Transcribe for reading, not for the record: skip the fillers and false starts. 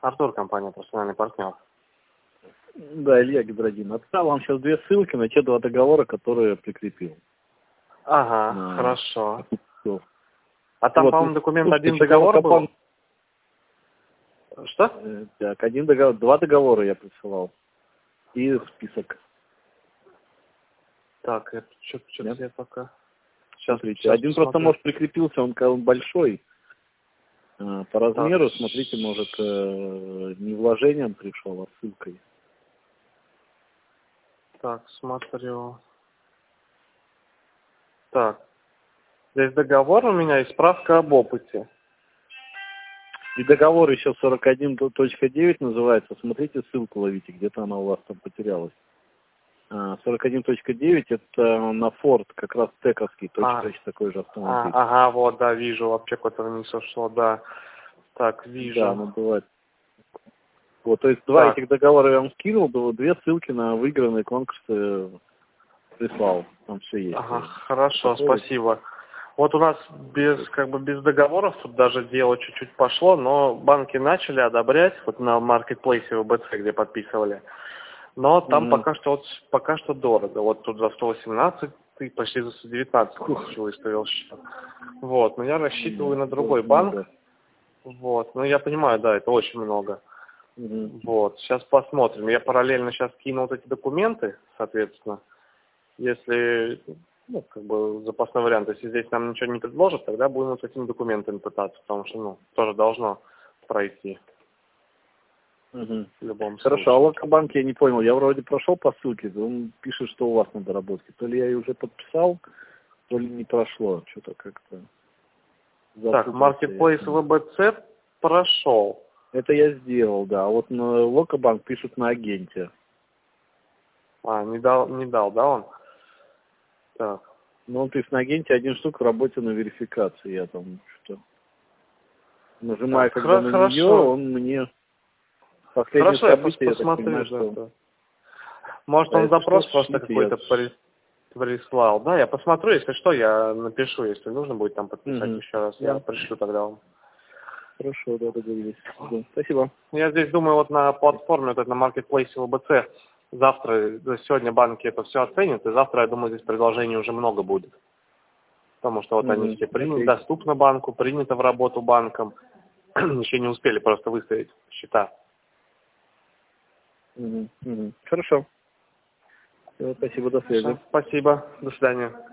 Артур, компания «Профессиональный партнер». Да, Илья Гидродин. Отправил вам сейчас 2 ссылки на те 2 договора, которые я прикрепил. Ага, хорошо. Все. А там, Вот, по-моему, документ слушайте, один договор был? Что? Так, 2 договора я присылал. И список. Так, это что-то я пока... Сейчас, Смотрите, один посмотрю. просто, может, прикрепился, он большой. По размеру, смотрите, может, не вложением пришел, а ссылкой. Так, смотрю. Так, здесь договор у меня и справка об опыте. И договор еще 41.9 называется. Смотрите, ссылку ловите, где-то она у вас там потерялась. 41.9 это на Ford, как раз тековский, точно такой же автомобиль. Ага, вот, да, вижу, вообще куда-то вниз сошло, да. Так, вижу. Да, ну бывает. Вот, то есть 2 этих договора я вам скинул, 2 ссылки на выигранные конкурсы прислал. Там все есть. Ага, хорошо, спасибо. Вот у нас без договоров тут даже дело чуть-чуть пошло, но банки начали одобрять, вот на маркетплейсе ВБЦ, где подписывали. Но там пока что дорого. Вот тут за 118 ты почти за 119 тысяч выставил счет. Вот, но я рассчитываю на другой банк. Вот, ну я понимаю, да, это очень много. Вот, сейчас посмотрим. Я параллельно сейчас кину вот эти документы, соответственно. Если, запасной вариант, если здесь нам ничего не предложат, тогда будем вот этими документами пытаться, потому что, тоже должно пройти. В любом случае. Хорошо, а Локобанк я не понял, я вроде прошел по ссылке, он пишет, что у вас на доработке. То ли я ее уже подписал, то ли не прошло, что-то как-то. Так, Marketplace ВБЦ прошел. Это я сделал, да. А вот на Локобанк пишут на агенте. Не дал, да, он? Так. Ну, он пишет на агенте 1 штук в работе на верификации. Я там что нажимаю, Так, когда на нее, он мне последнее событие, я так понимаю, что... Может, он запрос просто какой-то прислал. Да, я посмотрю, если что, я напишу, если нужно будет там подписать еще раз. Я пришлю тогда вам. Хорошо, да, договорились. Спасибо. Я здесь думаю, вот на платформе, вот на маркетплейсе ВБЦ, сегодня банки это все оценят, и завтра, я думаю, здесь предложений уже много будет. Потому что вот они все доступны банку, принято в работу банком, еще не успели просто выставить счета. Хорошо. Спасибо, до связи. Спасибо, до свидания.